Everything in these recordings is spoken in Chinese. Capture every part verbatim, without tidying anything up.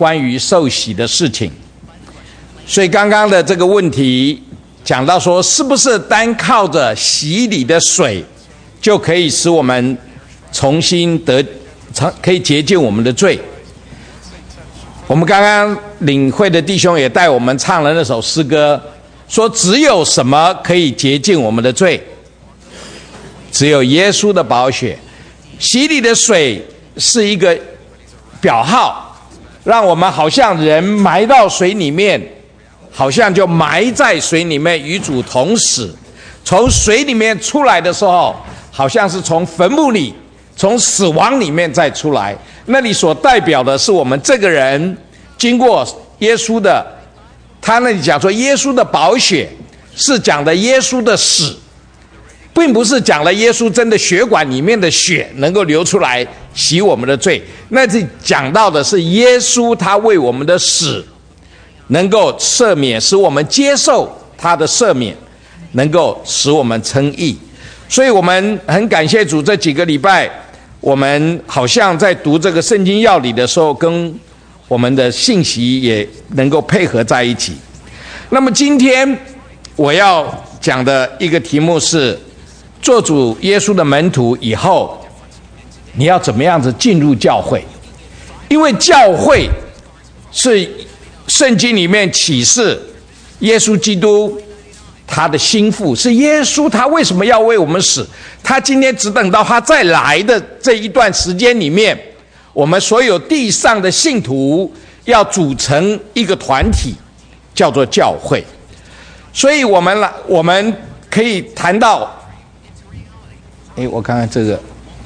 关于受洗的事情。所以刚刚的这个问题讲到说，是不是单靠着洗礼的水就可以使我们重新得可以洁净我们的罪？我们刚刚领会的弟兄也带我们唱了那首诗歌，说只有什么可以洁净我们的罪？只有耶稣的宝血。洗礼的水是一个表号，让我们好像人埋到水里面，好像就埋在水里面与主同死。从水里面出来的时候，好像是从坟墓里从死亡里面再出来，那里所代表的是我们这个人经过耶稣的，他那里讲说耶稣的宝血，是讲的耶稣的死，并不是讲了耶稣真的血管里面的血能够流出来洗我们的罪，那是讲到的是耶稣他为我们的死能够赦免，使我们接受他的赦免，能够使我们称义。所以我们很感谢主，这几个礼拜我们好像在读这个圣经要理的时候，跟我们的信息也能够配合在一起。那么今天我要讲的一个题目是，做主耶稣的门徒以后，你要怎么样子进入教会？因为教会是圣经里面启示耶稣基督他的心腹，是耶稣他为什么要为我们死？他今天只等到他再来的这一段时间里面，我们所有地上的信徒要组成一个团体，叫做教会。所以我们来，我们可以谈到，哎，我看看这个，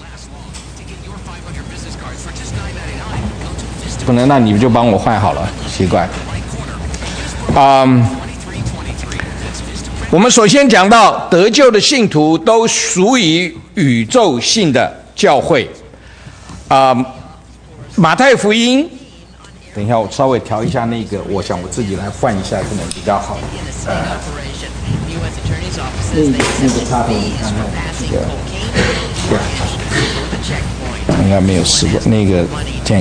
不能，那你就帮我换好了，奇怪。嗯，我们首先讲到得救的信徒都属于宇宙性的教会。啊、嗯，马太福音，等一下我稍微调一下那个，我想我自己来换一下可能比较好。呃，那那个插头你看看那个，对，应该没有试过那个键。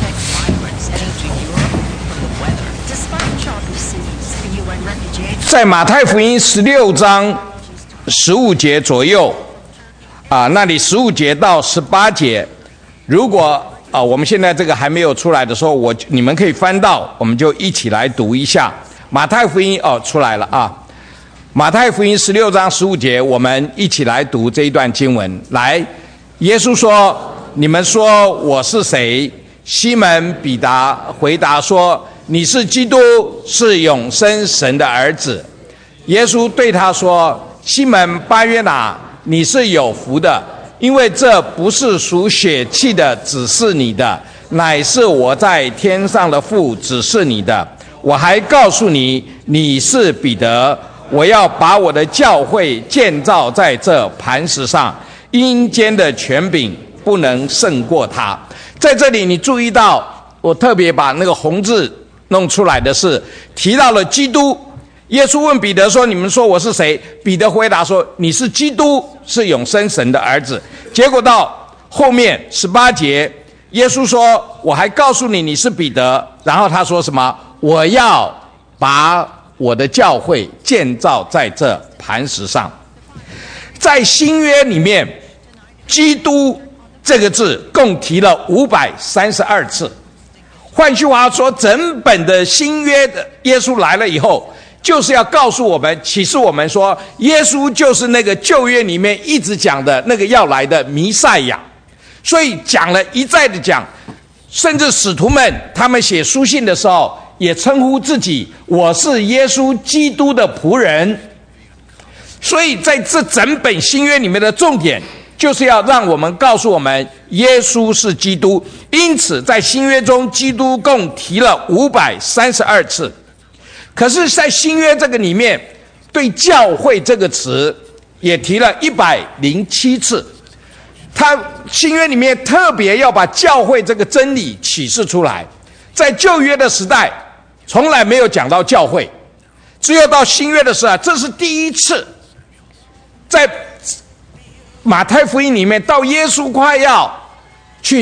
在马太福音十六章十五节左右，啊，那里十五节到十八节，如果啊我们现在这个还没有出来的时候，我你们可以翻到，我们就一起来读一下马太福音。哦，出来了啊！马太福音十六章十五节，我们一起来读这一段经文。来，耶稣说：“你们说我是谁？”西门彼得回答说：“你是基督，是永生神的儿子。”耶稣对他说：“西门巴约拿，你是有福的，因为这不是属血气的指示你的，乃是我在天上的父指示你的。我还告诉你，你是彼得，我要把我的教会建造在这磐石上，阴间的权柄不能胜过它。”在这里你注意到，我特别把那个红字弄出来的是提到了基督。耶稣问彼得说：“你们说我是谁？”彼得回答说：“你是基督，是永生神的儿子。”结果到后面十八节，耶稣说：“我还告诉你，你是彼得。”然后他说什么？我要把我的教会建造在这磐石上。在新约里面，基督这个字共提了五百三十二次。换句话说，整本的新约的耶稣来了以后，就是要告诉我们，启示我们说，耶稣就是那个旧约里面一直讲的那个要来的弥赛亚。所以讲了一再的讲，甚至使徒们他们写书信的时候也称呼自己，我是耶稣基督的仆人。所以在这整本新约里面的重点，就是要让我们告诉我们耶稣是基督。因此在新约中，基督共提了五百三十二次。可是在新约这个里面，对教会这个词也提了一百零七次。他新约里面特别要把教会这个真理启示出来。在旧约的时代从来没有讲到教会，只有到新约的时代，这是第一次。在马太福音里面，到耶稣快要去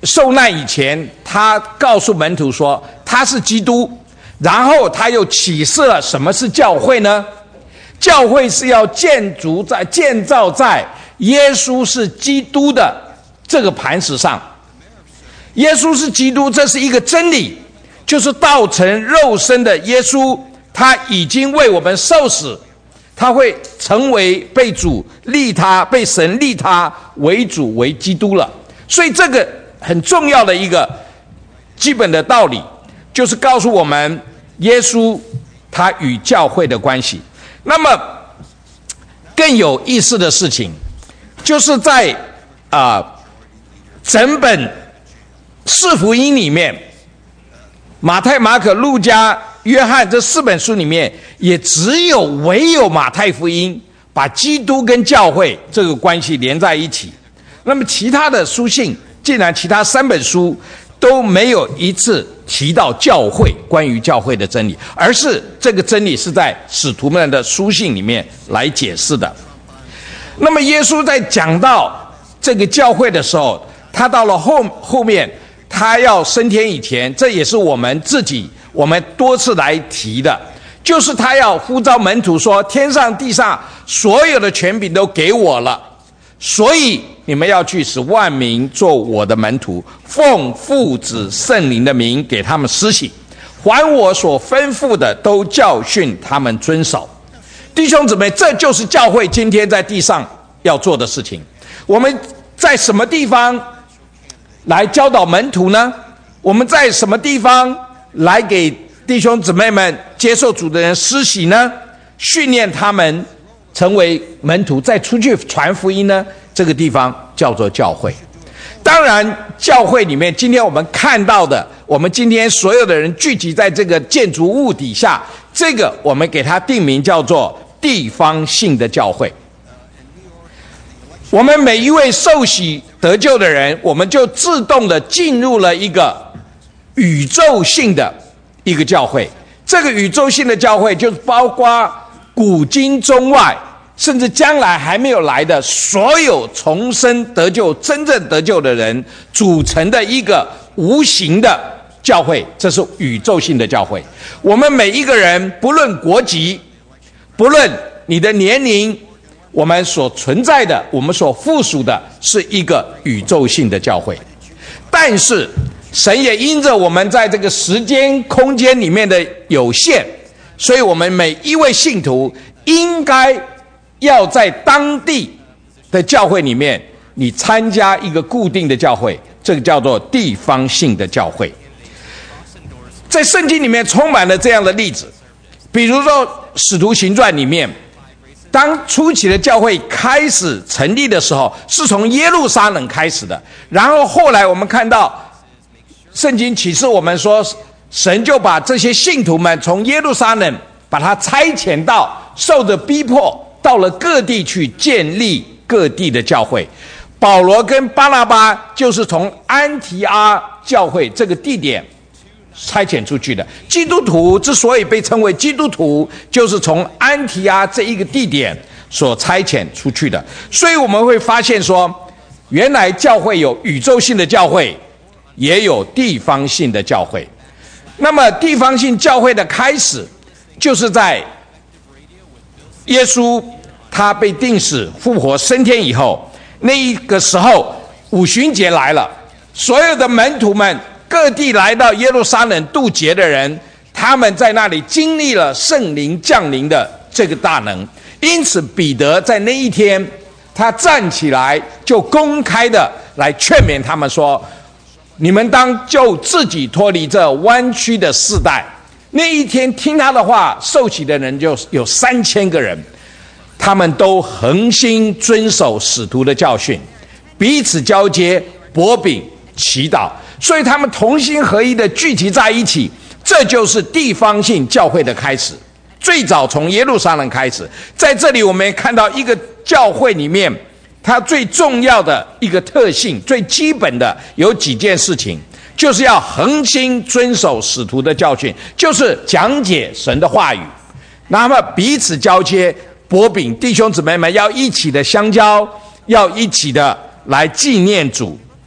受难以前，他告诉门徒说他是基督，然后他又启示了什么是教会呢？教会是要建筑在建造在耶稣是基督的这个磐石上。耶稣是基督，这是一个真理，就是道成肉身的耶稣，他已经为我们受死，他会成为被主立他，被神立他为主为基督了。所以这个很重要的一个基本的道理，就是告诉我们耶稣他与教会的关系。那么更有意思的事情，就是在啊、呃、整本四福音里面，马太、马可、路加、约翰这四本书里面，也只有唯有马太福音把基督跟教会这个关系连在一起。那么其他的书信，竟然其他三本书都没有一次提到教会，关于教会的真理，而是这个真理是在使徒们的书信里面来解释的。那么耶稣在讲到这个教会的时候，他到了后后面，他要升天以前，这也是我们自己我们多次来提的，就是他要呼召门徒说，天上地上所有的权柄都给我了，所以你们要去使万民做我的门徒，奉父子圣灵的名给他们施洗，还我所吩咐的都教训他们遵守。弟兄姊妹，这就是教会今天在地上要做的事情。我们在什么地方来教导门徒呢？我们在什么地方来给弟兄姊妹们接受主的人施洗呢？训练他们成为门徒，再出去传福音呢？这个地方叫做教会。当然教会里面今天我们看到的，我们今天所有的人聚集在这个建筑物底下，这个我们给它定名叫做地方性的教会。我们每一位受洗得救的人，我们就自动的进入了一个宇宙性的一个教会。这个宇宙性的教会就是包括古今中外，甚至将来还没有来的所有重生得救、真正得救的人组成的一个无形的教会，这是宇宙性的教会。我们每一个人，不论国籍，不论你的年龄，我们所存在的，我们所附属的是一个宇宙性的教会。但是神也因着我们在这个时间空间里面的有限，所以我们每一位信徒应该要在当地的教会里面，你参加一个固定的教会，这个叫做地方性的教会。在圣经里面充满了这样的例子，比如说使徒行传里面，当初期的教会开始成立的时候，是从耶路撒冷开始的，然后后来我们看到圣经启示我们说，神就把这些信徒们从耶路撒冷把他差遣到，受着逼迫到了各地去建立各地的教会。保罗跟巴拿巴就是从安提阿教会这个地点差遣出去的。基督徒之所以被称为基督徒，就是从安提阿这一个地点所差遣出去的。所以我们会发现说，原来教会有宇宙性的教会，也有地方性的教会。那么地方性教会的开始，就是在耶稣他被钉死、复活、升天以后，那一个时候五旬节来了，所有的门徒们各地来到耶路撒冷渡节的人，他们在那里经历了圣灵降临的这个大能。因此彼得在那一天，他站起来就公开的来劝勉他们说，你们当就自己脱离这弯曲的世代。那一天听他的话受洗的人就有三千个人，他们都恒心遵守使徒的教训，彼此交接，擘饼祈祷，所以他们同心合一的聚集在一起。这就是地方性教会的开始，最早从耶路撒冷开始。在这里我们也看到一个教会里面，它最重要的一个特性，最基本的有几件事情，就是要恒心遵守使徒的教训，就是讲解神的话语，那么彼此交接，擘饼，弟兄姊妹们要一起的相交，要一起的来纪念主。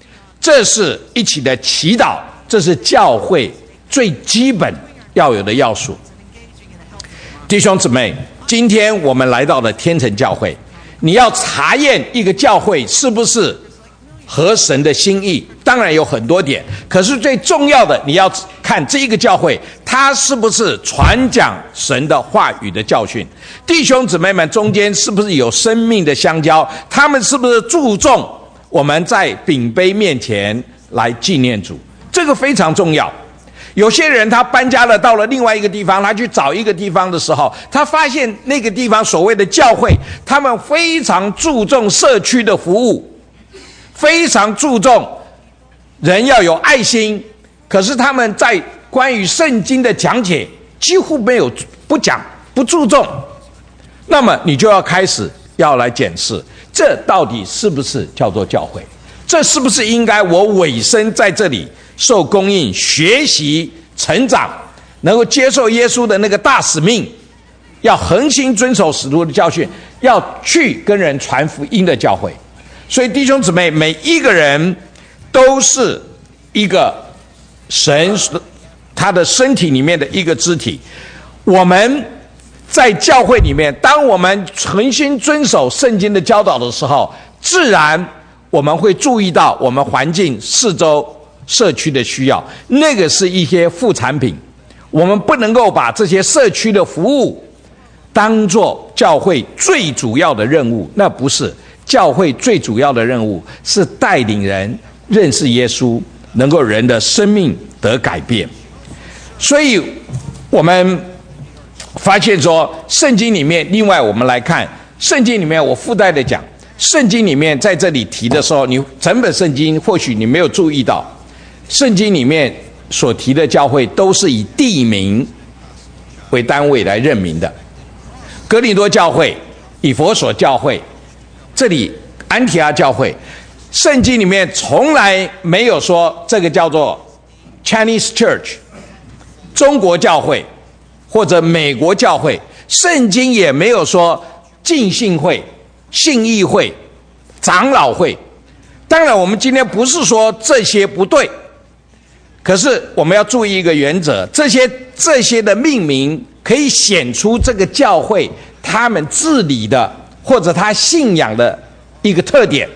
这是一起的祈祷，这是教会最基本要有的要素。弟兄姊妹，今天我们来到了天成教会，你要查验一个教会是不是合神的心意，当然有很多点，可是最重要的你要看这一个教会它是不是传讲神的话语的教训，弟兄姊妹们中间是不是有生命的相交，他们是不是注重我们在饼杯面前来纪念主，这个非常重要。有些人他搬家了，到了另外一个地方，他去找一个地方的时候，他发现那个地方所谓的教会，他们非常注重社区的服务，非常注重人要有爱心，可是他们在关于圣经的讲解几乎没有不讲不注重，那么你就要开始要来检视，这到底是不是叫做教会，这是不是应该我委身在这里受供应学习成长，能够接受耶稣的那个大使命，要恒心遵守使徒的教训，要去跟人传福音的教会。所以弟兄姊妹，每一个人都是一个神他的身体里面的一个肢体。我们在教会里面，当我们诚心遵守圣经的教导的时候，自然我们会注意到我们环境四周社区的需要，那个是一些副产品，我们不能够把这些社区的服务当作教会最主要的任务，那不是。教会最主要的任务是带领人认识耶稣，能够人的生命得改变。所以我们发现说，圣经里面，另外我们来看圣经里面，我附带的讲，圣经里面在这里提的时候，你整本圣经或许你没有注意到，圣经里面所提的教会都是以地名为单位来认明的。哥林多教会、以弗所教会，这里安提阿教会，圣经里面从来没有说这个叫做 Chinese Church 中国教会或者美国教会，圣经也没有说浸信会、信义会、长老会。当然我们今天不是说这些不对，可是我们要注意一个原则，这些这些的命名可以显出这个教会他们治理的或者他信仰的一个特点，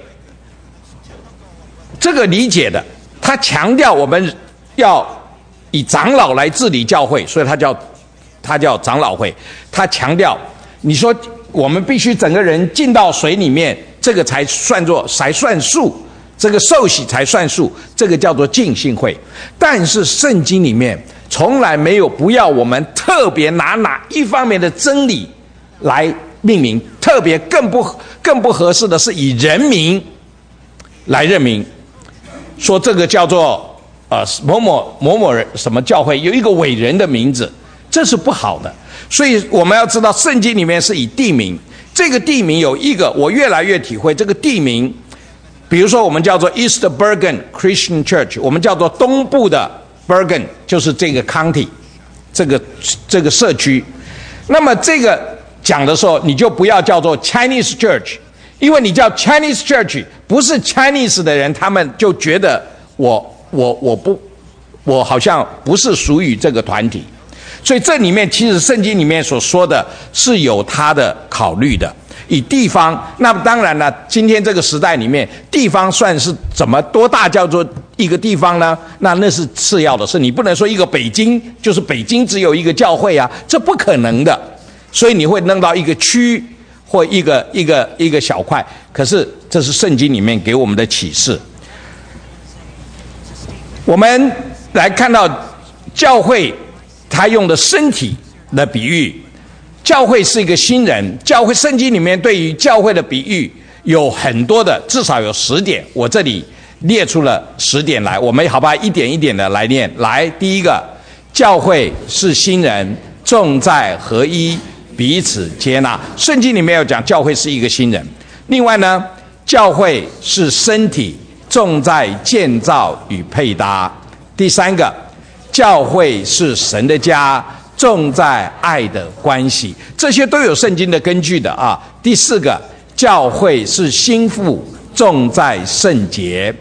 这个理解的，他强调我们要以长老来治理教会，所以他叫他叫长老会。他强调，你说我们必须整个人进到水里面，这个才算作才算数，这个受洗才算数，这个叫做浸信会。但是圣经里面从来没有不要我们特别拿哪一方面的真理来命名，特别更不更不合适的是以人名来认明，说这个叫做呃某某某某人什么教会，有一个伟人的名字，这是不好的。所以我们要知道，圣经里面是以地名，这个地名有一个，我越来越体会这个地名，比如说我们叫做 East Bergen Christian Church， 我们叫做东部的 Bergen， 就是这个 county， 这个这个社区。那么这个讲的时候，你就不要叫做 Chinese Church， 因为你叫 Chinese Church， 不是 Chinese 的人，他们就觉得我我我不我好像不是属于这个团体。所以这里面其实圣经里面所说的是有他的考虑的。以地方，那么当然了，今天这个时代里面，地方算是怎么多大叫做一个地方呢？那那是次要的事，你不能说一个北京就是北京只有一个教会啊，这不可能的。所以你会弄到一个区或一个一个一个小块，可是这是圣经里面给我们的启示。我们来看到教会他用的身体的比喻，教会是一个新人，教会圣经里面对于教会的比喻有很多的，至少有十点，我这里列出了十点来，我们好吧一点一点的来念。来，第一个，教会是新人，重在合一，彼此接纳。圣经里面有讲教会是一个新人。另外呢，教会是身体，重在建造与配搭。第三个，教会是神的家，重在爱的关系。这些都有圣经的根据的啊。第四个，教会是心腹，重在圣洁。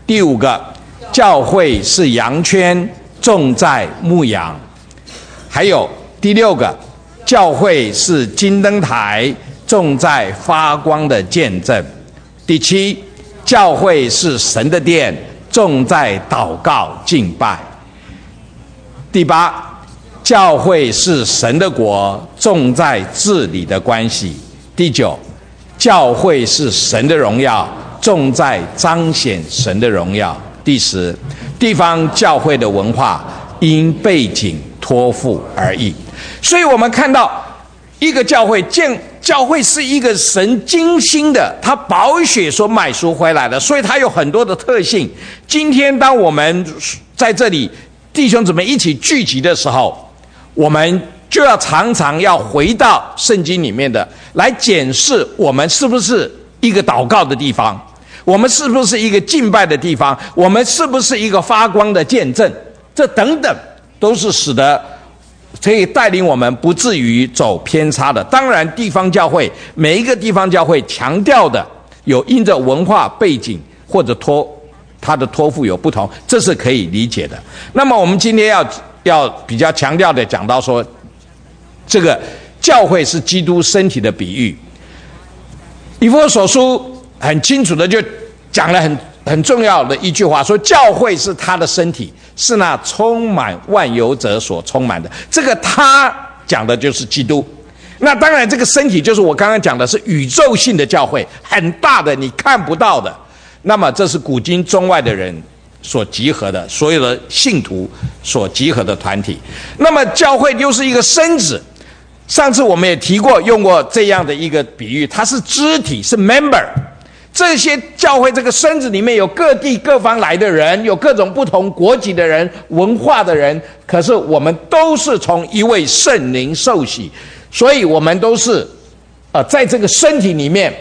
第五个，教会是羊圈，重在牧羊。还有第六个，教会是金灯台，重在发光的见证。第七，教会是神的殿，重在祷告敬拜。第八，教会是神的国，重在治理的关系。第九，教会是神的荣耀，重在彰显神的荣耀。第十，地方教会的文化因背景托付而异。所以我们看到一个教会，建教会是一个神精心的，他宝血所买赎回来的，所以它有很多的特性。今天当我们在这里弟兄姊妹一起聚集的时候，我们就要常常要回到圣经里面的来检视，我们是不是一个祷告的地方，我们是不是一个敬拜的地方，我们是不是一个发光的见证，这等等都是使得可以带领我们不至于走偏差的。当然地方教会每一个地方教会强调的有因着文化背景或者托他的托付有不同，这是可以理解的。那么我们今天要要比较强调的讲到说，这个教会是基督身体的比喻。以弗所书很清楚的就讲了很很重要的一句话，说教会是他的身体，是那充满万有者所充满的。这个他讲的就是基督。那当然这个身体就是我刚刚讲的是宇宙性的教会，很大的你看不到的。那么这是古今中外的人所集合的，所有的信徒所集合的团体。那么教会又是一个身子，上次我们也提过用过这样的一个比喻，它是肢体，是 member。这些教会这个身子里面有各地各方来的人，有各种不同国籍的人，文化的人，可是我们都是从一位圣灵受洗，所以我们都是呃在这个身体里面。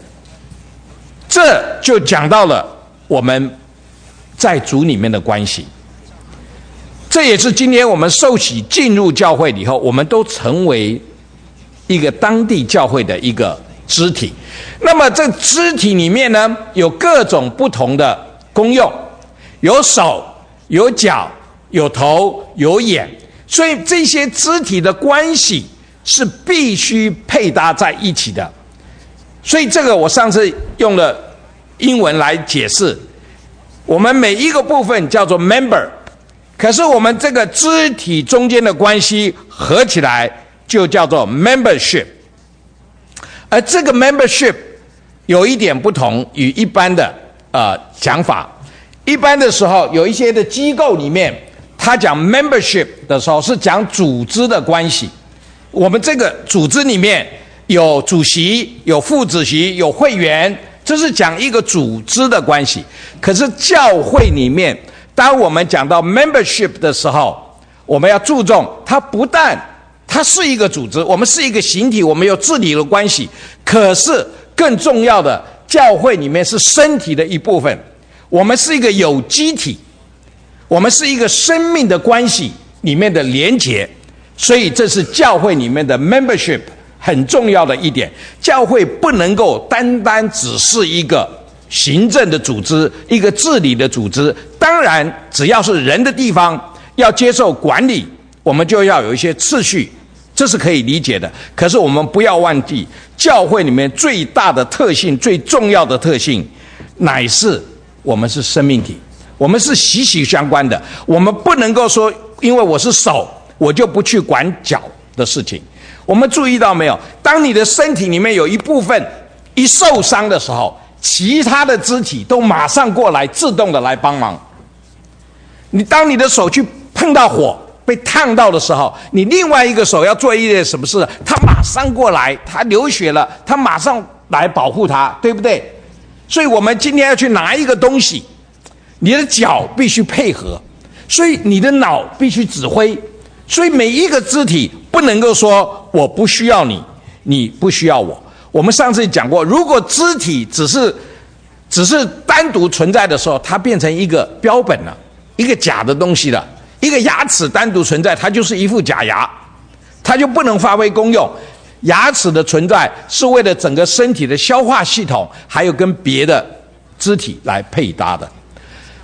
这就讲到了我们在主里面的关系。这也是今天我们受洗进入教会以后，我们都成为一个当地教会的一个肢体。那么这肢体里面呢，有各种不同的功用，有手，有脚，有头，有眼，所以这些肢体的关系是必须配搭在一起的。所以这个我上次用了英文来解释，我们每一个部分叫做 member， 可是我们这个肢体中间的关系合起来就叫做 membership。而这个 membership 有一点不同于一般的呃讲法。一般的时候有一些的机构里面，他讲 membership 的时候是讲组织的关系。我们这个组织里面有主席，有副主席，有会员，这是讲一个组织的关系。可是教会里面，当我们讲到 membership 的时候，我们要注重它不但它是一个组织，我们是一个形体，我们有治理的关系，可是更重要的，教会里面是身体的一部分，我们是一个有机体，我们是一个生命的关系里面的连结。所以这是教会里面的 membership 很重要的一点。教会不能够单单只是一个行政的组织，一个治理的组织。当然只要是人的地方要接受管理，我们就要有一些次序，这是可以理解的。可是我们不要忘记，教会里面最大的特性，最重要的特性乃是我们是生命体，我们是息息相关的。我们不能够说因为我是手我就不去管脚的事情。我们注意到没有，当你的身体里面有一部分一受伤的时候，其他的肢体都马上过来自动的来帮忙。你当你的手去碰到火被烫到的时候，你另外一个手要做一件什么事，他马上过来，他流血了，他马上来保护他，对不对？所以我们今天要去拿一个东西，你的脚必须配合，所以你的脑必须指挥。所以每一个肢体不能够说我不需要你，你不需要我。我们上次讲过，如果肢体只是只是单独存在的时候，它变成一个标本了，一个假的东西了。一个牙齿单独存在，它就是一副假牙，它就不能发挥功用。牙齿的存在是为了整个身体的消化系统，还有跟别的肢体来配搭的。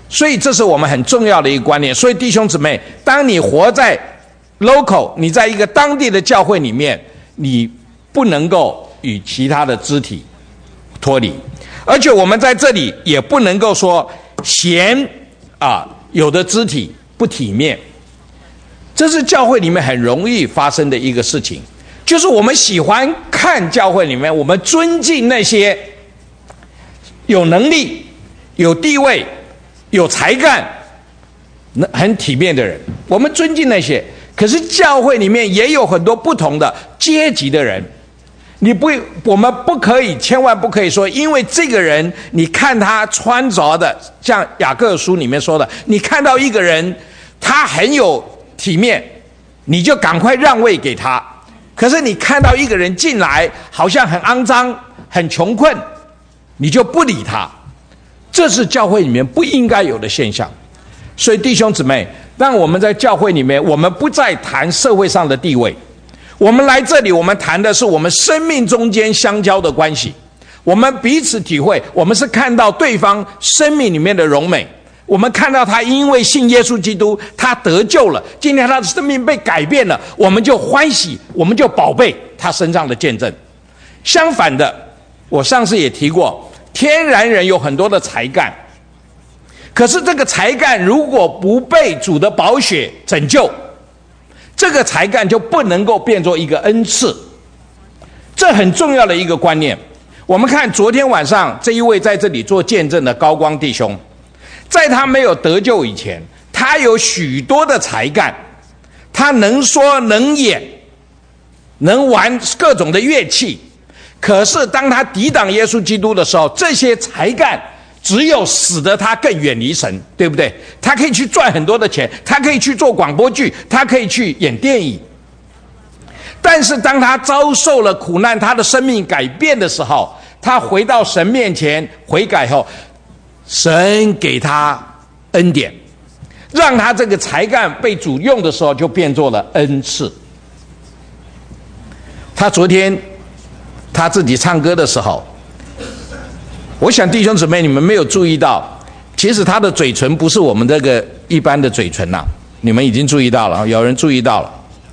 所以这是我们很重要的一个观念。所以弟兄姊妹，当你活在 local， 你在一个当地的教会里面，你不能够与其他的肢体脱离，而且我们在这里也不能够说嫌啊有的肢体不体面，这是教会里面很容易发生的一个事情，就是我们喜欢看教会里面，我们尊敬那些有能力、有地位、有才干、很体面的人，我们尊敬那些。可是教会里面也有很多不同的阶级的人，你不，我们不可以，千万不可以说，因为这个人，你看他穿着的，像雅各书里面说的，你看到一个人他很有体面，你就赶快让位给他。可是你看到一个人进来，好像很肮脏、很穷困，你就不理他。这是教会里面不应该有的现象。所以弟兄姊妹，让我们在教会里面，我们不再谈社会上的地位，我们来这里，我们谈的是我们生命中间相交的关系，我们彼此体会，我们是看到对方生命里面的荣美，我们看到他因为信耶稣基督，他得救了，今天他的生命被改变了，我们就欢喜，我们就宝贝他身上的见证。相反的，我上次也提过，天然人有很多的才干，可是这个才干如果不被主的宝血拯救，这个才干就不能够变作一个恩赐，这很重要的一个观念。我们看昨天晚上这一位在这里做见证的高光弟兄，在他没有得救以前，他有许多的才干，他能说能演，能玩各种的乐器，可是当他抵挡耶稣基督的时候，这些才干只有使得他更远离神，对不对？他可以去赚很多的钱，他可以去做广播剧，他可以去演电影。但是当他遭受了苦难，他的生命改变的时候，他回到神面前悔改后，神给他恩典，让他这个才干被主用的时候，就变作了恩赐。他昨天他自己唱歌的时候，我想弟兄姊妹，你们没有注意到，其实他的嘴唇不是我们这个一般的嘴唇呐、啊，你们已经注意到了，有人注意到了。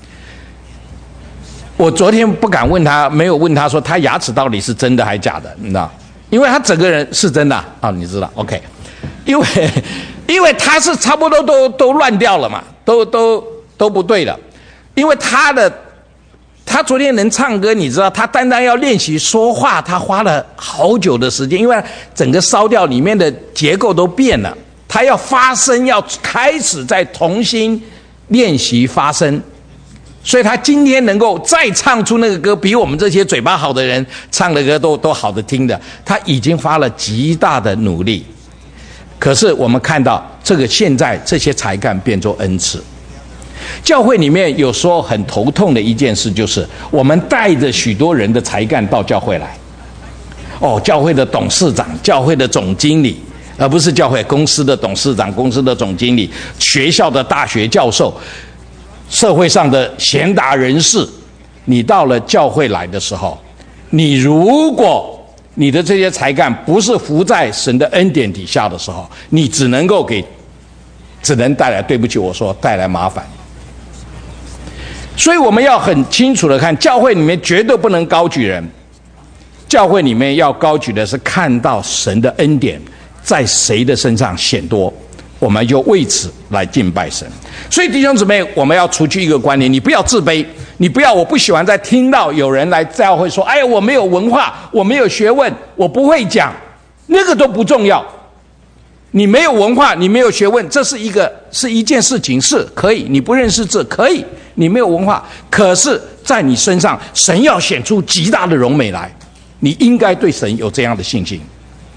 我昨天不敢问他，没有问他说他牙齿到底是真的还是假的，你知道？因为他整个人是真的啊、哦，你知道 ？OK， 因为因为他是差不多都都乱掉了嘛，都都都不对了，因为他的。他昨天能唱歌，你知道，他单单要练习说话，他花了好久的时间，因为整个烧调里面的结构都变了，他要发声，要开始再重新练习发声，所以他今天能够再唱出那个歌，比我们这些嘴巴好的人唱的歌都都好的听的，他已经花了极大的努力。可是我们看到这个现在这些才干变作恩赐。教会里面有时候很头痛的一件事，就是我们带着许多人的才干到教会来，哦，教会的董事长、教会的总经理，而不是教会公司的董事长、公司的总经理、学校的大学教授、社会上的贤达人士。你到了教会来的时候，你如果你的这些才干不是服在神的恩典底下的时候，你只能够给，只能带来，对不起，我说带来麻烦。所以我们要很清楚的看，教会里面绝对不能高举人，教会里面要高举的是看到神的恩典在谁的身上显多，我们就为此来敬拜神。所以弟兄姊妹，我们要除去一个观念，你不要自卑，你不要，我不喜欢再听到有人来教会说，哎呀，我没有文化，我没有学问，我不会讲，那个都不重要。你没有文化，你没有学问，这是一个是一件事情，是可以，你不认识字可以，你没有文化，可是在你身上神要显出极大的荣美来，你应该对神有这样的信心。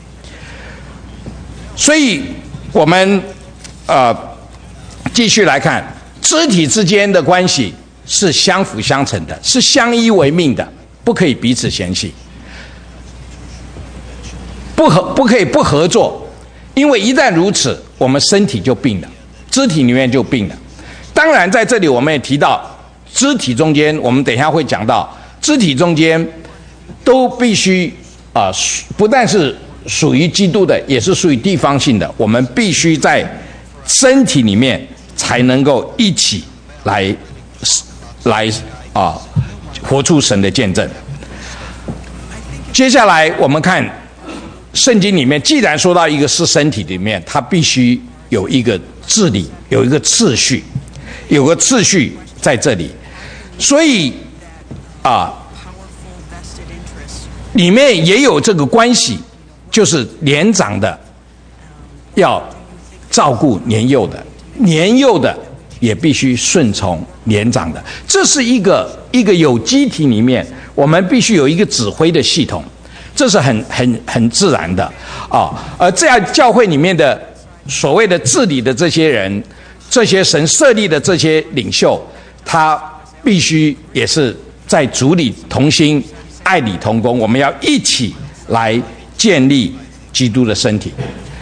所以我们呃继续来看，肢体之间的关系是相辅相成的，是相依为命的，不可以彼此嫌弃，不合不可以不合作。因为一旦如此，我们身体就病了，肢体里面就病了。当然在这里我们也提到，肢体中间我们等一下会讲到，肢体中间都必须啊、呃，不但是属于基督的，也是属于地方性的，我们必须在身体里面才能够一起来来啊活出神的见证。接下来我们看圣经里面，既然说到一个是身体里面，它必须有一个治理，有一个次序，有个次序在这里，所以啊，里面也有这个关系，就是年长的要照顾年幼的，年幼的也必须顺从年长的，这是一个一个有机体里面，我们必须有一个指挥的系统，这是很很很自然的啊。而这样教会里面的所谓的治理的这些人，这些神设立的这些领袖，他必须也是在主里同心，爱里同工，我们要一起来建立基督的身体。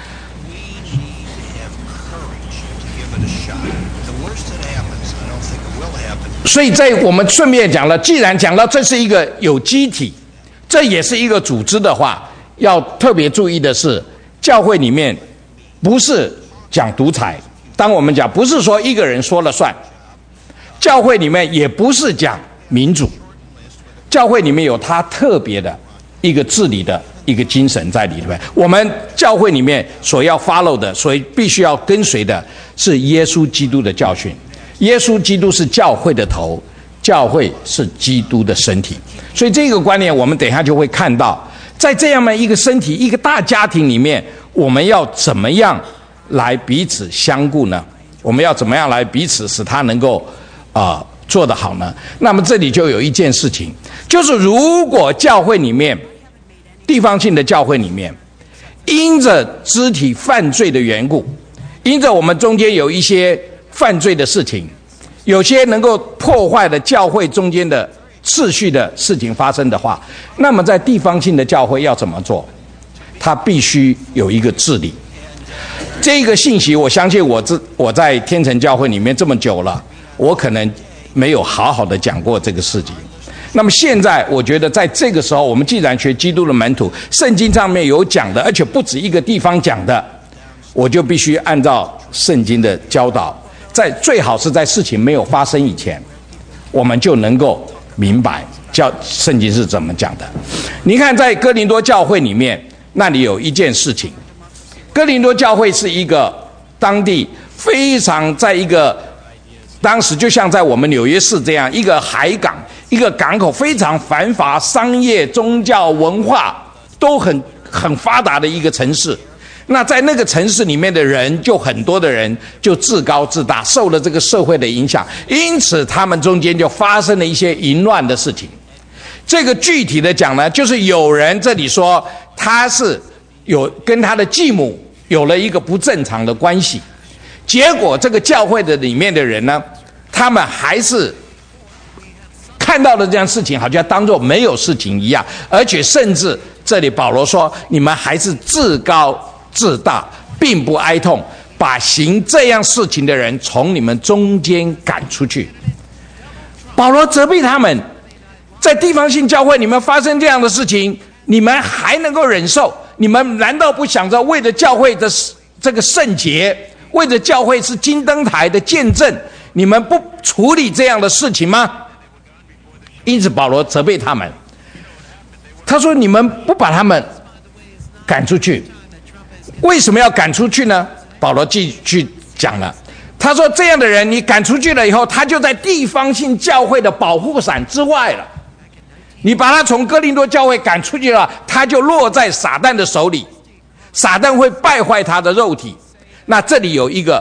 所以在我们顺便讲了，既然讲到这是一个有机体，这也是一个组织的话，要特别注意的是，教会里面不是讲独裁，当我们讲不是说一个人说了算，教会里面也不是讲民主，教会里面有它特别的一个治理的一个精神在里面。我们教会里面所要 follow 的，所以必须要跟随的是耶稣基督的教训。耶稣基督是教会的头，教会是基督的身体。所以这个观念我们等一下就会看到，在这样的一个身体，一个大家庭里面，我们要怎么样来彼此相顾呢？我们要怎么样来彼此使它能够啊、呃、做得好呢？那么这里就有一件事情，就是如果教会里面，地方性的教会里面，因着肢体犯罪的缘故，因着我们中间有一些犯罪的事情，有些能够破坏了教会中间的秩序的事情发生的话，那么在地方性的教会要怎么做？它必须有一个治理。这个信息，我相信我自我在天成教会里面这么久了，我可能没有好好的讲过这个事情。那么现在我觉得在这个时候，我们既然学基督的门徒，圣经上面有讲的，而且不止一个地方讲的，我就必须按照圣经的教导，在最好是在事情没有发生以前，我们就能够明白教圣经是怎么讲的。你看在哥林多教会里面，那里有一件事情，哥林多教会是一个当地非常在一个当时就像在我们纽约市这样一个海港，一个港口，非常繁华，商业、宗教、文化都很很发达的一个城市。那在那个城市里面的人，就很多的人就自高自大，受了这个社会的影响，因此他们中间就发生了一些淫乱的事情。这个具体的讲呢，就是有人这里说他是有跟他的继母有了一个不正常的关系，结果这个教会的里面的人呢，他们还是看到了这样事情，好像当作没有事情一样，而且甚至这里保罗说，你们还是自高自大，并不哀痛，把行这样事情的人从你们中间赶出去。保罗责备他们，在地方性教会你们发生这样的事情，你们还能够忍受？你们难道不想着为了教会的这个圣洁，为了教会是金灯台的见证，你们不处理这样的事情吗？因此保罗责备他们，他说你们不把他们赶出去，为什么要赶出去呢？保罗继续讲了，他说这样的人你赶出去了以后，他就在地方性教会的保护伞之外了。你把他从哥林多教会赶出去了，他就落在撒旦的手里，撒旦会败坏他的肉体。那这里有一个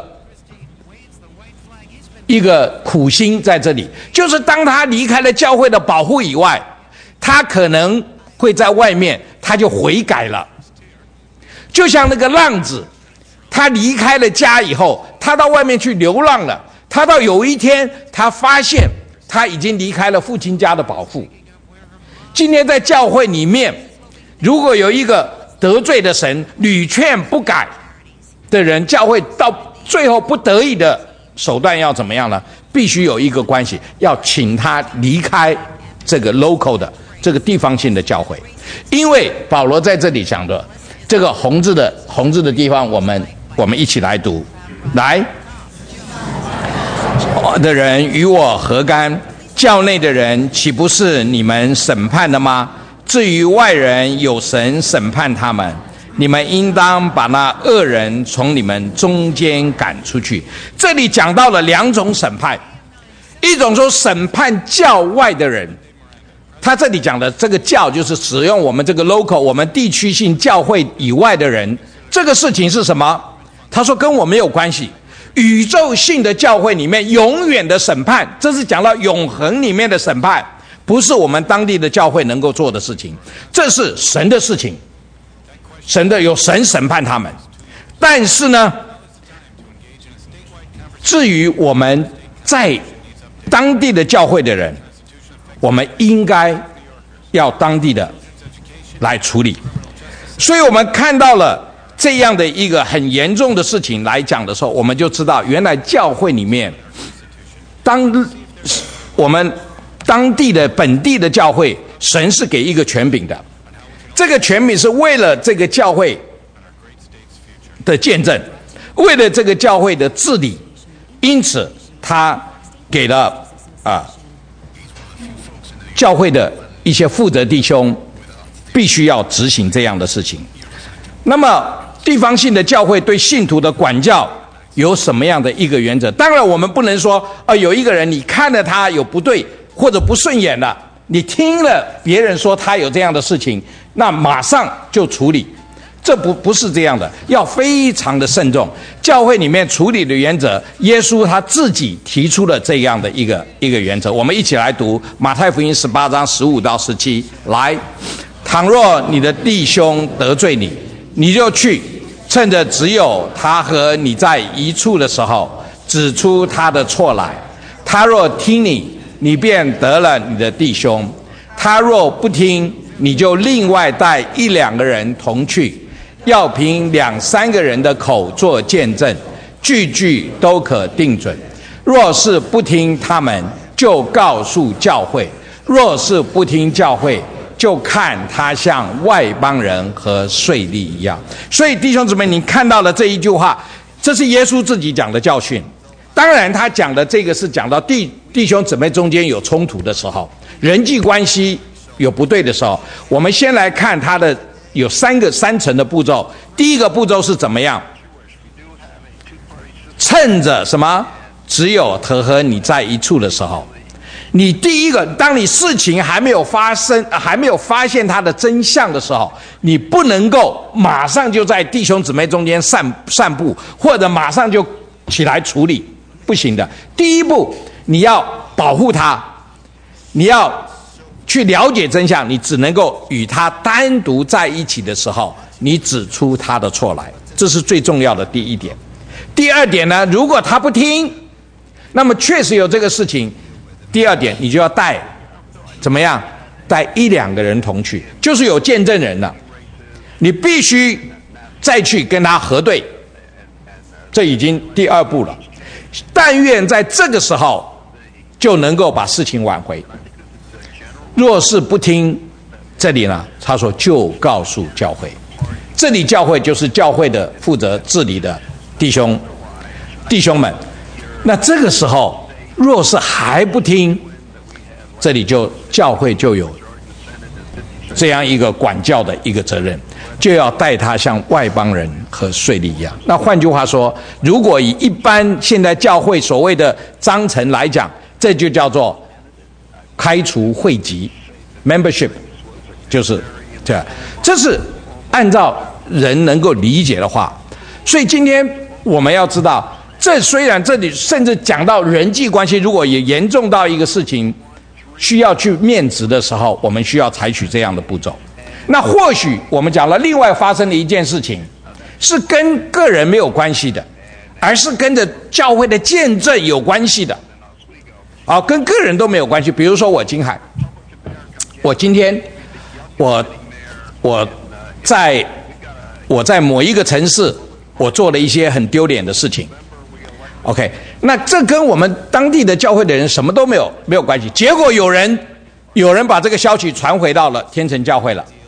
一个苦心在这里，就是当他离开了教会的保护以外，他可能会在外面他就悔改了。就像那个浪子，他离开了家以后，他到外面去流浪了，他到有一天他发现他已经离开了父亲家的保护。今天在教会里面，如果有一个得罪的神屡劝不改的人，教会到最后不得已的手段要怎么样呢？必须有一个关系，要请他离开这个 local 的这个地方性的教会。因为保罗在这里讲的， 这个红字的红字的地方，我们我们一起来读，来。的人与我何干？教内的人岂不是你们审判的吗？至于外人，有神审判他们。你们应当把那恶人从你们中间赶出去。这里讲到了两种审判，一种说审判教外的人，他这里讲的这个教就是使用我们这个 local 我们地区性教会以外的人，这个事情是什么？他说跟我没有关系。宇宙性的教会里面永远的审判，这是讲到永恒里面的审判，不是我们当地的教会能够做的事情，这是神的事情，神的有神审判他们。但是呢，至于我们在当地的教会的人，我们应该要当地的来处理。所以我们看到了这样的一个很严重的事情来讲的时候，我们就知道原来教会里面，当我们当地的本地的教会，神是给一个权柄的，这个权柄是为了这个教会的见证，为了这个教会的治理，因此他给了啊教会的一些负责弟兄必须要执行这样的事情。那么地方性的教会对信徒的管教有什么样的一个原则？当然我们不能说啊、呃，有一个人你看了他有不对或者不顺眼了，你听了别人说他有这样的事情，那马上就处理，这不不是这样的，要非常的慎重。教会里面处理的原则，耶稣他自己提出了这样的一个一个原则。我们一起来读马太福音十八章十五到十七，来，倘若你的弟兄得罪你，你就去，趁着只有他和你在一处的时候，指出他的错来。他若听你，你便得了你的弟兄；他若不听，你就另外带一两个人同去，要凭两三个人的口做见证，句句都可定准。若是不听他们，就告诉教会；若是不听教会，就看他像外邦人和税吏一样。所以弟兄姊妹，你看到了这一句话，这是耶稣自己讲的教训。当然他讲的这个是讲到弟弟兄姊妹中间有冲突的时候，人际关系有不对的时候，我们先来看他的有三个三层的步骤。第一个步骤是怎么样？趁着什么？只有他和你在一处的时候，你第一个，当你事情还没有发生，还没有发现它的真相的时候，你不能够马上就在弟兄姊妹中间散散步，或者马上就起来处理，不行的。第一步，你要保护他，你要去了解真相，你只能够与他单独在一起的时候，你指出他的错来，这是最重要的第一点。第二点呢，如果他不听，那么确实有这个事情。第二点，你就要带怎么样？带一两个人同去，就是有见证人了。你必须再去跟他核对，这已经第二步了。但愿在这个时候就能够把事情挽回。若是不听，这里呢，他说就告诉教会。这里教会就是教会的负责治理的弟兄弟兄们。那这个时候若是还不听，这里就教会就有这样一个管教的一个责任，就要带他像外邦人和税吏一样。那换句话说，如果以一般现在教会所谓的章程来讲，这就叫做开除会籍 membership， 就是这样，这是按照人能够理解的话。所以今天我们要知道，这虽然这里甚至讲到人际关系，如果也严重到一个事情需要去面质的时候，我们需要采取这样的步骤。那或许我们讲了另外发生的一件事情，是跟个人没有关系的，而是跟着教会的见证有关系的，啊，跟个人都没有关系。比如说我金海，我今天我我在我在某一个城市，我做了一些很丢脸的事情。OK， 那这跟我们当地的教会的人什么都没有没有关系。结果有人有人把这个消息传回到了天成教会了，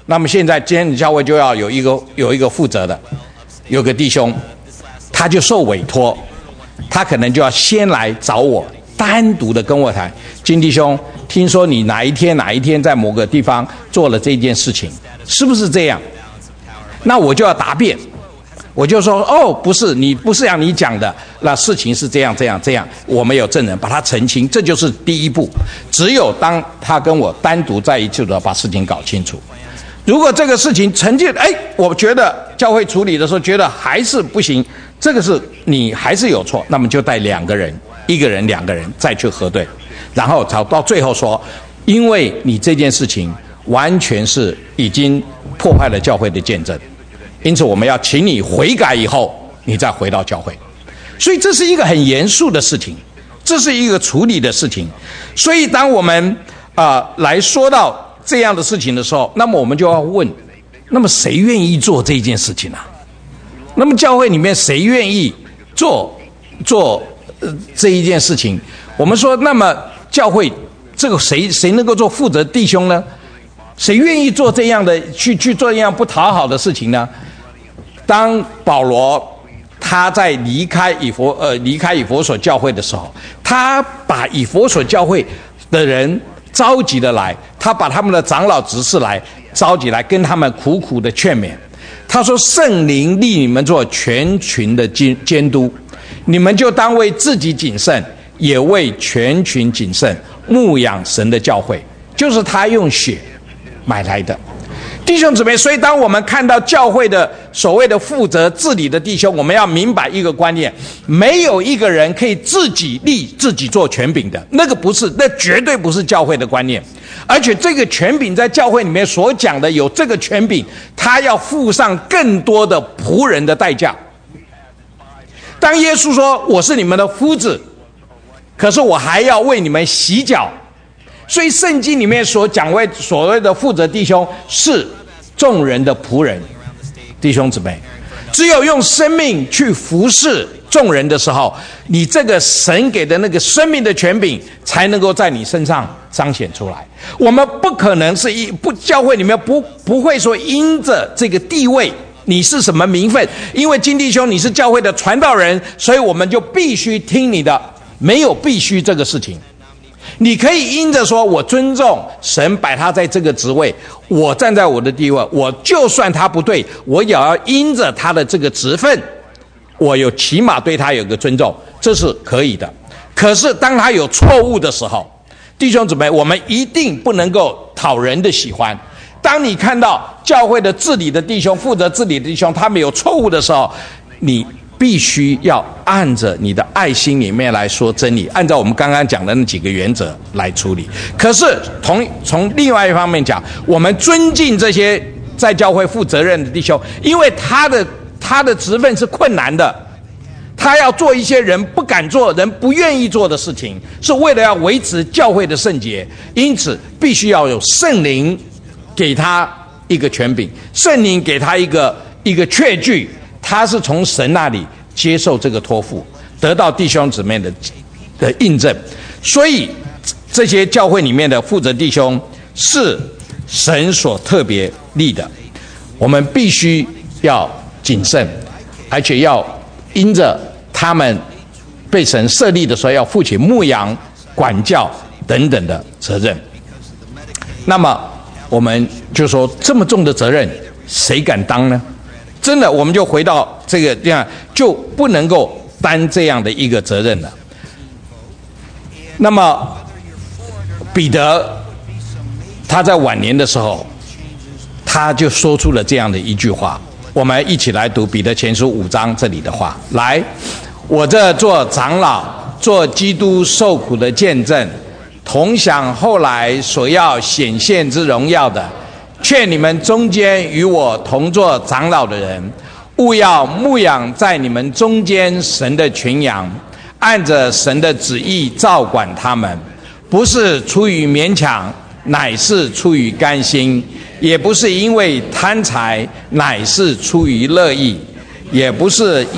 那么现在今天的教会就要有一个有一个负责的，有个弟兄，他就受委托，他可能就要先来找我，单独的跟我谈，金弟兄，听说你哪一天哪一天在某个地方做了这件事情，是不是这样？那我就要答辩，我就说哦，不是，你不是像你讲的，那事情是这样这样这样，我们有证人把它澄清，这就是第一步。只有当他跟我单独在一起的时候，把事情搞清楚。如果这个事情澄清，哎，我觉得教会处理的时候觉得还是不行，这个是你还是有错，那么就带两个人，一个人两个人再去核对，然后找到最后说，因为你这件事情完全是已经破坏了教会的见证，因此我们要请你悔改以后，你再回到教会。所以这是一个很严肃的事情，这是一个处理的事情。所以当我们啊、呃、来说到这样的事情的时候，那么我们就要问，那么谁愿意做这件事情啊？那么教会里面谁愿意做做、呃、这一件事情？我们说，那么教会这个谁谁能够做负责弟兄呢？谁愿意做这样的去去做这样不讨好的事情呢？当保罗他在离开以弗呃离开以弗所教会的时候，他把以弗所教会的人召集了来，他把他们的长老执事来召集来，跟他们苦苦的劝勉。他说：“圣灵立你们做全群的监监督，你们就当为自己谨慎，也为全群谨慎，牧养神的教会，就是他用血买来的。”弟兄姊妹，所以当我们看到教会的所谓的负责治理的弟兄，我们要明白一个观念，没有一个人可以自己立自己做权柄的，那个不是，那绝对不是教会的观念。而且这个权柄在教会里面所讲的，有这个权柄，他要付上更多的仆人的代价。当耶稣说我是你们的夫子，可是我还要为你们洗脚，所以圣经里面所讲为所谓的负责弟兄是众人的仆人。弟兄姊妹，只有用生命去服侍众人的时候，你这个神给的那个生命的权柄才能够在你身上彰显出来。我们不可能是一不教会里面不不会说因着这个地位，你是什么名分，因为金弟兄你是教会的传道人，所以我们就必须听你的，没有必须这个事情。你可以因着说我尊重神摆他在这个职位，我站在我的地位，我就算他不对，我也要因着他的这个职分，我有起码对他有个尊重，这是可以的。可是当他有错误的时候，弟兄姊妹，我们一定不能够讨人的喜欢。当你看到教会的治理的弟兄，负责治理的弟兄，他们有错误的时候，你必须要按着你的爱心里面来说真理，按照我们刚刚讲的那几个原则来处理。可是同从另外一方面讲，我们尊敬这些在教会负责任的弟兄，因为他的他的职分是困难的，他要做一些人不敢做、人不愿意做的事情，是为了要维持教会的圣洁，因此必须要有圣灵给他一个权柄，圣灵给他一个一个确据，他是从神那里接受这个托付，得到弟兄姊妹的的印证。所以这些教会里面的负责弟兄是神所特别立的，我们必须要谨慎，而且要因着他们被神设立的时候，要负起牧养、管教等等的责任。那么我们就说，这么重的责任谁敢当呢？真的，我们就回到这个这样，就不能够担这样的一个责任了。那么彼得他在晚年的时候，他就说出了这样的一句话，我们一起来读彼得前书五章这里的话。来，我这做长老，做基督受苦的见证，同享后来所要显现之荣耀的，劝你们中间与我同作长老的人，务要牧养在你们中间神的群羊，按着神的旨意照管他们，不是出于勉强，乃是出于甘心；也不是因为贪财，乃是出于乐意；也不是因，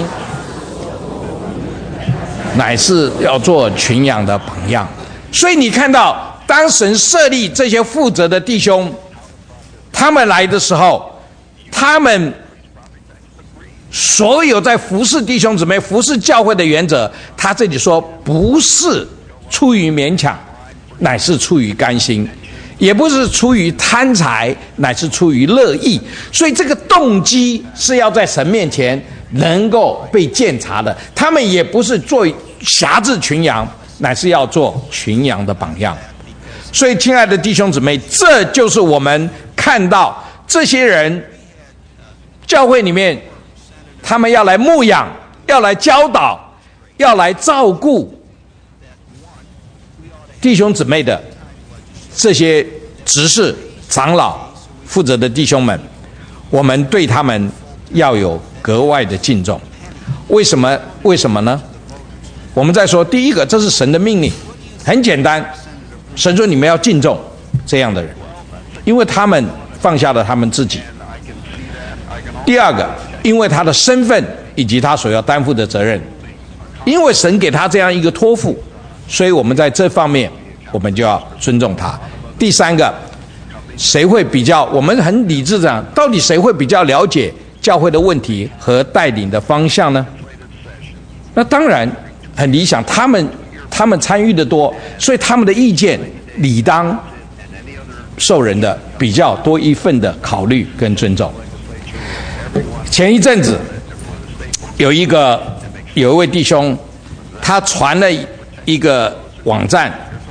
乃是要做群羊的榜样。所以你看到，当神设立这些负责的弟兄， 他们来的时候，他们所有在服侍弟兄姊妹、服侍教会的原则，他这里说不是出于勉强，乃是出于甘心，也不是出于贪财，乃是出于乐意。所以这个动机是要在神面前能够被鉴察的。他们也不是做辖制群羊，乃是要做群羊的榜样。所以亲爱的弟兄姊妹，这就是我们看到这些人教会里面，他们要来牧养，要来教导，要来照顾弟兄姊妹的这些执事、长老、负责的弟兄们，我们对他们要有格外的敬重。为什么？为什么呢？我们再说，第一个，这是神的命令，很简单，神说你们要敬重这样的人，因为他们放下了他们自己。第二个，因为他的身份以及他所要担负的责任，因为神给他这样一个托付，所以我们在这方面我们就要尊重他。第三个，谁会比较，我们很理智讲，到底谁会比较了解教会的问题和带领的方向呢？那当然很理想，他们他们参与的多，所以他们的意见理当受人的比较多一份的考虑跟尊重。前一阵子有一个有一位弟兄，他传了一个网站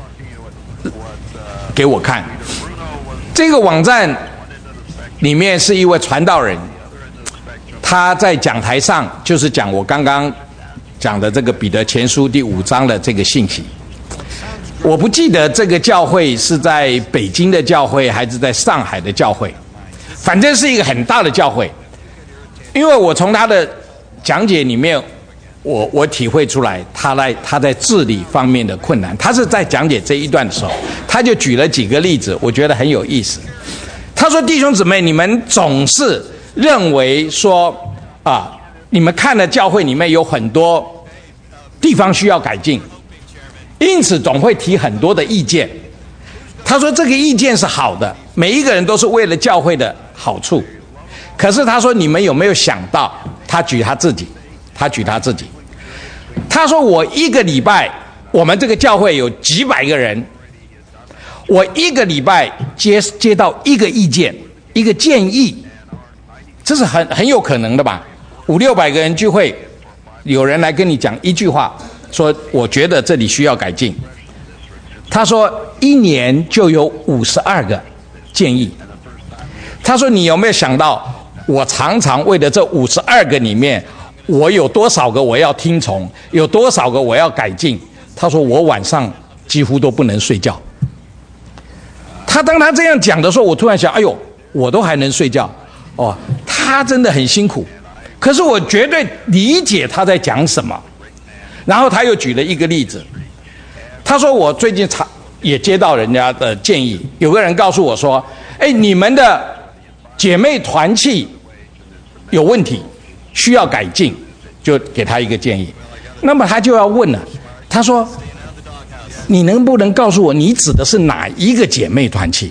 给我看，这个网站里面是一位传道人，他在讲台上就是讲我刚刚讲的这个彼得前书第五章的这个信息。我不记得这个教会是在北京的教会还是在上海的教会，反正是一个很大的教会。因为我从他的讲解里面，我我体会出来他在他在治理方面的困难。他是在讲解这一段的时候，他就举了几个例子，我觉得很有意思。他说：“弟兄姊妹，你们总是认为说啊，你们看了教会里面有很多地方需要改进，因此总会提很多的意见。他说这个意见是好的，每一个人都是为了教会的好处。可是他说你们有没有想到，他举他自己，他举他自己。他说我一个礼拜，我们这个教会有几百个人，我一个礼拜接接到一个意见，一个建议，这是很很有可能的吧？五六百个人聚会，有人来跟你讲一句话，说我觉得这里需要改进。他说一年就有五十二个建议。他说你有没有想到，我常常为了这五十二个里面，我有多少个我要听从，有多少个我要改进。他说我晚上几乎都不能睡觉。他当他这样讲的时候，我突然想，哎呦，我都还能睡觉哦，他真的很辛苦。可是我绝对理解他在讲什么。然后他又举了一个例子，他说我最近也接到人家的建议，有个人告诉我说，哎，你们的姐妹团契有问题，需要改进，就给他一个建议。那么他就要问了，他说你能不能告诉我你指的是哪一个姐妹团契？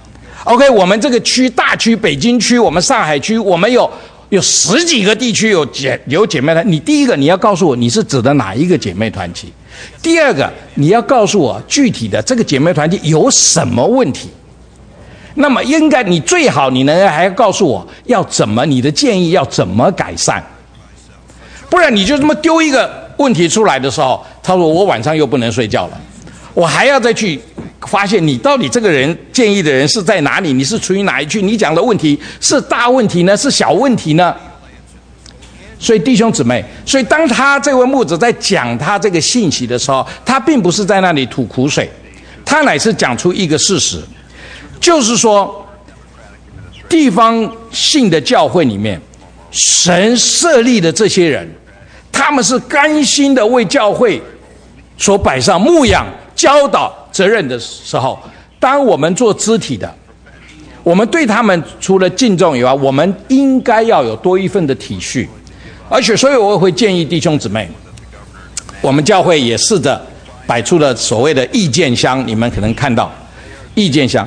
OK， 我们这个区大区北京区，我们上海区，我们有有十几个地区有姐有姐妹团，你第一个你要告诉我你是指的哪一个姐妹团契，第二个你要告诉我具体的这个姐妹团契有什么问题。那么应该你最好你能还要告诉我要怎么，你的建议要怎么改善，不然你就这么丢一个问题出来的时候，他说我晚上又不能睡觉了，我还要再去发现你到底这个人建议的人是在哪里，你是处于哪一区，你讲的问题是大问题呢，是小问题呢？所以弟兄姊妹，所以当他这位牧者在讲他这个信息的时候，他并不是在那里吐苦水，他乃是讲出一个事实，就是说地方性的教会里面，神设立的这些人，他们是甘心的为教会所摆上牧养教导责任的时候，当我们做肢体的，我们对他们除了敬重以外，我们应该要有多一份的体恤。而且所以我会建议弟兄姊妹，我们教会也试着摆出了所谓的意见箱，你们可能看到意见箱，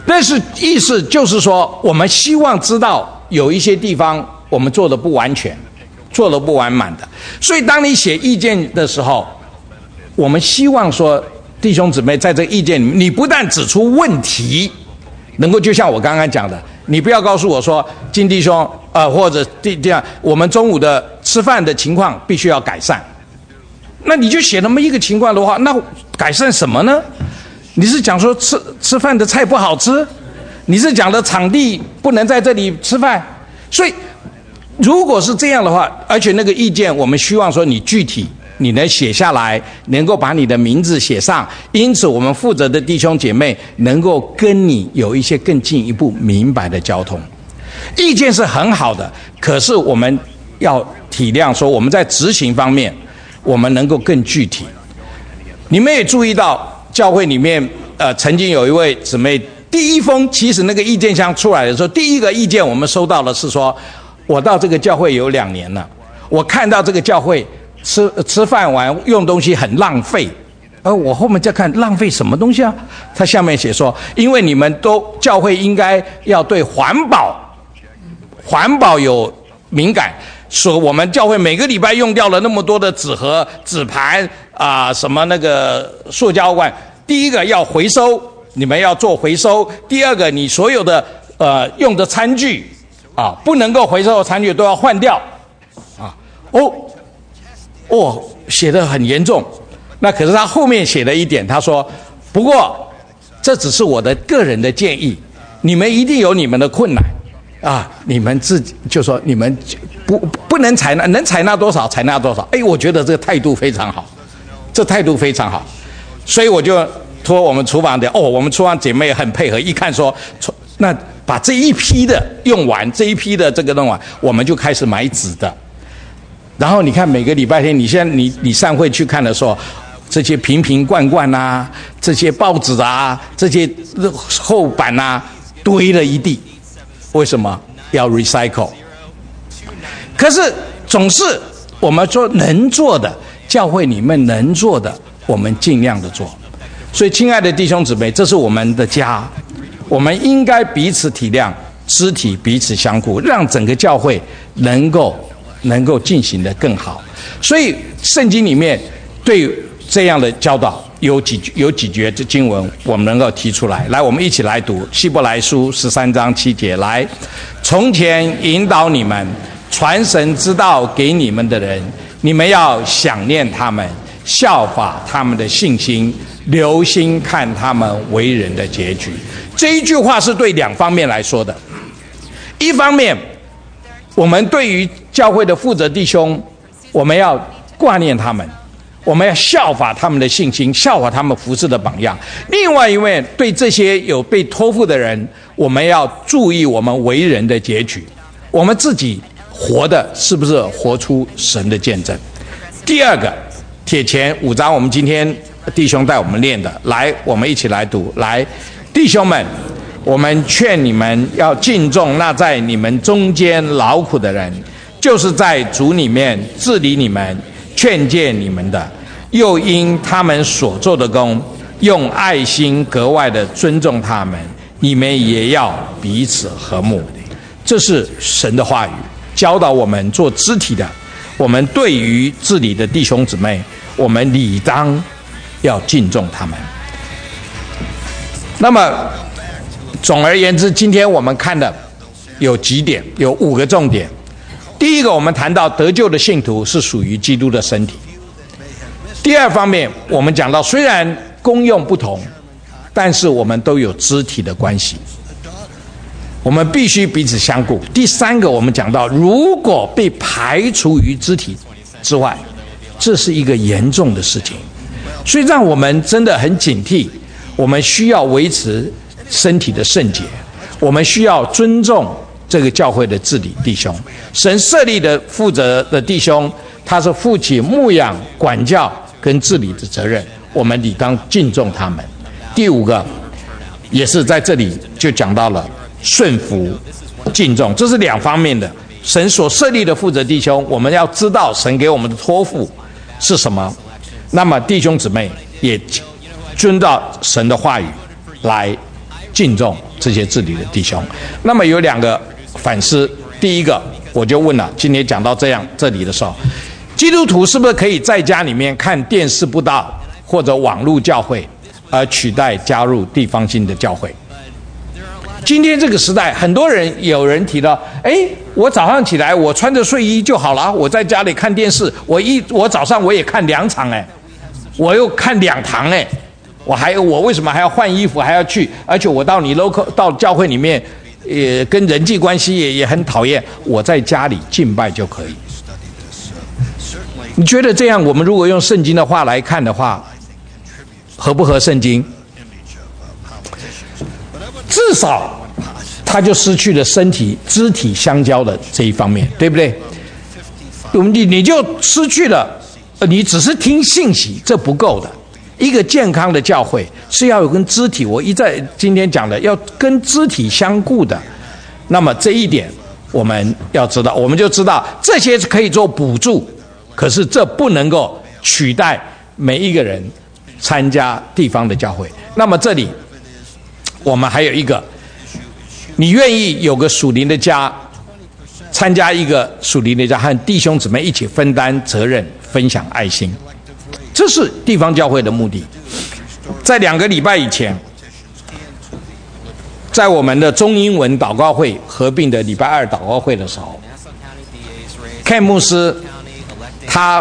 但是意思就是说，我们希望知道有一些地方我们做的不完全，做的不完满的。所以当你写意见的时候，我们希望说弟兄姊妹在这个意见里面，你不但指出问题，能够就像我刚刚讲的，你不要告诉我说金弟兄呃或者这样我们中午的吃饭的情况必须要改善，那你就写那么一个情况的话，那改善什么呢？你是讲说吃吃饭的菜不好吃，你是讲的场地不能在这里吃饭，所以如果是这样的话，而且那个意见我们希望说你具体你能写下来，能够把你的名字写上，因此我们负责的弟兄姐妹能够跟你有一些更进一步明白的交通。意见是很好的，可是我们要体谅说我们在执行方面我们能够更具体。你们也注意到教会里面呃，曾经有一位姊妹，第一封其实那个意见箱出来的时候，第一个意见我们收到的是说，我到这个教会有两年了，我看到这个教会吃吃饭完用东西很浪费，而我后面再看浪费什么东西啊？他下面写说，因为你们都教会应该要对环保环保有敏感，说我们教会每个礼拜用掉了那么多的纸盒、纸盘啊、呃，什么那个塑胶罐，第一个要回收，你们要做回收；第二个，你所有的呃用的餐具啊，不能够回收的餐具都要换掉啊。哦哦，写得很严重。那可是他后面写了一点，他说：不过这只是我的个人的建议，你们一定有你们的困难。啊，你们自己就说你们不不能采纳，能采纳多少采纳多少。哎，我觉得这个态度非常好，这态度非常好，所以我就托我们厨房的哦，我们厨房姐妹很配合，一看说，那把这一批的用完，这一批的这个弄完，我们就开始买纸的。然后你看每个礼拜天，你现在你你散会去看的时候，这些瓶瓶罐罐啊，这些报纸啊，这些厚板啊，堆了一地。为什么要 recycle？ 可是总是我们说能做的，教会里面能做的，我们尽量的做。所以亲爱的弟兄姊妹，这是我们的家，我们应该彼此体谅，肢体彼此相顾，让整个教会能够能够进行得更好。所以圣经里面对这样的教导有几有几节的经文我们能够提出来。来，我们一起来读希伯来书十三章七节。来，从前引导你们传神之道给你们的人，你们要想念他们，效法他们的信心，留心看他们为人的结局。这一句话是对两方面来说的。一方面，我们对于教会的负责弟兄，我们要挂念他们，我们要效法他们的信心，效法他们服侍的榜样。另外一位，对这些有被托付的人，我们要注意我们为人的结局，我们自己活的是不是活出神的见证。第二个，帖前五章，我们今天弟兄带我们练的，来，我们一起来读。来，弟兄们，我们劝你们要敬重那在你们中间劳苦的人，就是在主里面治理你们、劝诫你们的，又因他们所做的工，用爱心格外的尊重他们，你们也要彼此和睦。这是神的话语，教导我们做肢体的，我们对于治理的弟兄姊妹，我们理当要敬重他们。那么总而言之，今天我们看的有几点，有五个重点。第一个，我们谈到得救的信徒是属于基督的身体。第二方面，我们讲到虽然功用不同，但是我们都有肢体的关系，我们必须彼此相顾。第三个，我们讲到如果被排除于肢体之外，这是一个严重的事情，所以让我们真的很警惕，我们需要维持身体的圣洁，我们需要尊重这个教会的治理弟兄。神设立的负责的弟兄，他是负起牧养、管教跟治理的责任，我们理当敬重他们。第五个，也是在这里就讲到了顺服、敬重，这是两方面的。神所设立的负责弟兄，我们要知道神给我们的托付是什么，那么弟兄姊妹也遵照神的话语来敬重这些治理的弟兄。那么有两个反思，第一个我就问了，今天讲到这样这里的时候，基督徒是不是可以在家里面看电视布道或者网络教会，而取代加入地方性的教会？今天这个时代，很多人有人提到，哎，我早上起来我穿着睡衣就好了，我在家里看电视，我一我早上我也看两场哎，我又看两堂哎，我还我为什么还要换衣服还要去？而且我到你 local 到教会里面，也跟人际关系也也很讨厌，我在家里敬拜就可以。你觉得这样，我们如果用圣经的话来看的话，合不合圣经？至少他就失去了身体肢体相交的这一方面，对不对？你你就失去了，你只是听信息，这不够的。一个健康的教会是要有跟肢体，我一再今天讲的，要跟肢体相顾的。那么这一点我们要知道，我们就知道这些可以做补助，可是这不能够取代每一个人参加地方的教会。那么这里我们还有一个，你愿意有个属灵的家，参加一个属灵的家，和弟兄姊妹一起分担责任，分享爱心，这是地方教会的目的。在两个礼拜以前，在我们的中英文祷告会合并的礼拜二祷告会的时候， Ken 牧师他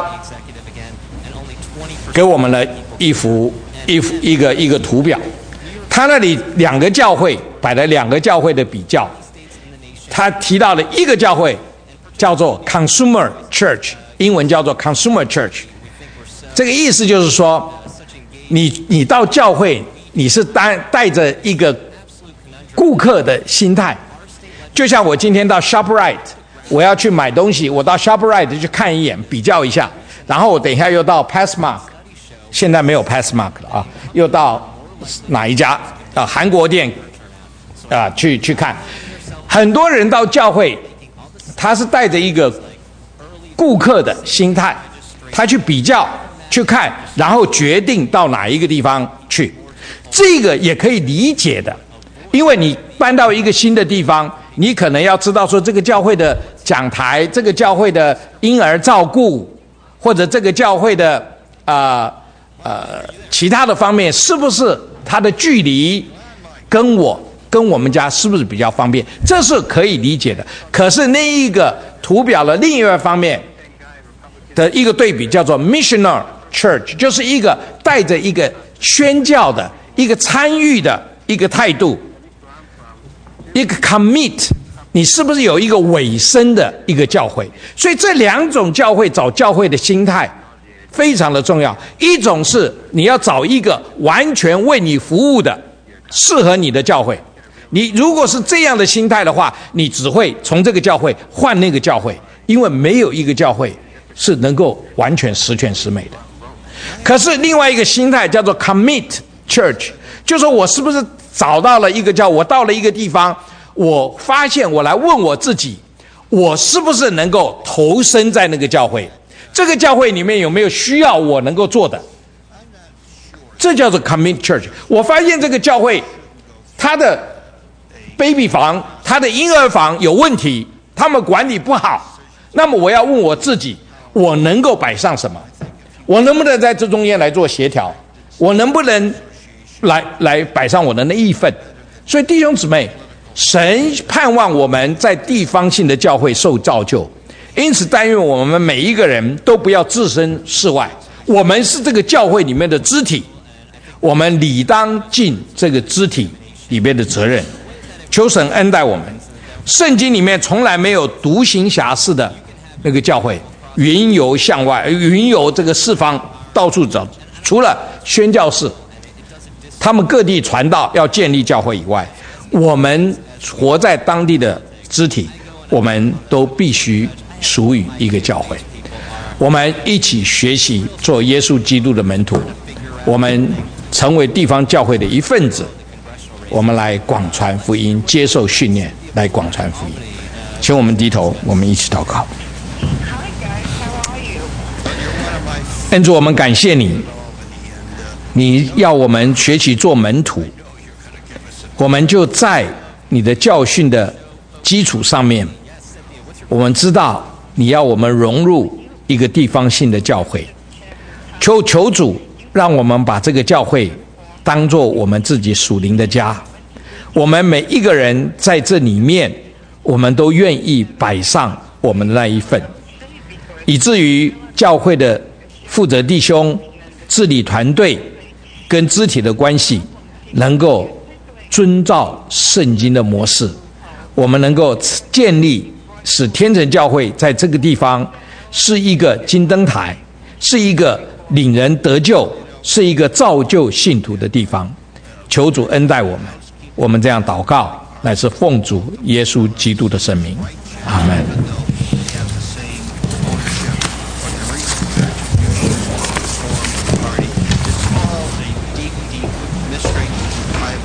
给我们了一幅一幅一个一个图表，他那里两个教会摆了两个教会的比较，他提到了一个教会叫做 Consumer Church， 英文叫做 Consumer Church， 这个意思就是说，你你到教会你是带带着一个顾客的心态，就像我今天到 ShopRite， 我要去买东西，我到 ShopRite 去看一眼，比较一下，然后我等一下又到 Passmark， 现在没有 Passmark 了啊，又到哪一家啊？韩国店啊，去去看。很多人到教会，他是带着一个顾客的心态，他去比较、去看，然后决定到哪一个地方去。这个也可以理解的，因为你搬到一个新的地方，你可能要知道说这个教会的讲台、这个教会的婴儿照顾，或者这个教会的啊。呃呃，其他的方面是不是它的距离跟我跟我们家是不是比较方便？这是可以理解的。可是那一个图表的另一个方面的一个对比叫做 missional church， 就是一个带着一个宣教的、一个参与的一个态度，一个 commit， 你是不是有一个委身的一个教会？所以这两种教会找教会的心态非常的重要。一种是你要找一个完全为你服务的适合你的教会，你如果是这样的心态的话，你只会从这个教会换那个教会，因为没有一个教会是能够完全十全十美的。可是另外一个心态叫做 commit church， 就是说我是不是找到了一个教，我到了一个地方，我发现我来问我自己，我是不是能够投身在那个教会，这个教会里面有没有需要我能够做的，这叫做 commit church。 我发现这个教会它的 baby 房、它的婴儿房有问题，他们管理不好，那么我要问我自己，我能够摆上什么，我能不能在这中间来做协调，我能不能来来摆上我的那一份。所以弟兄姊妹，神盼望我们在地方性的教会受造就，因此但愿我们每一个人都不要置身事外，我们是这个教会里面的肢体，我们理当尽这个肢体里面的责任。求神恩待我们。圣经里面从来没有独行侠式的那个教会，云游向外，云游这个四方到处走，除了宣教士他们各地传道要建立教会以外，我们活在当地的肢体，我们都必须属于一个教会。我们一起学习做耶稣基督的门徒，我们成为地方教会的一份子，我们来广传福音，接受训练来广传福音。请我们低头，我们一起祷告。恩主，我们感谢你，你要我们学习做门徒， 我们就在你的教训的基础上面，我们知道你要我们融入一个地方性的教会，求求主让我们把这个教会当作我们自己属灵的家，我们每一个人在这里面，我们都愿意摆上我们的那一份，以至于教会的负责弟兄、治理团队跟肢体的关系能够遵照圣经的模式，我们能够建立使天成教会在这个地方是一个金灯台，是一个领人得救，是一个造就信徒的地方。求主恩待我们，我们这样祷告乃是奉主耶稣基督的圣名，阿们。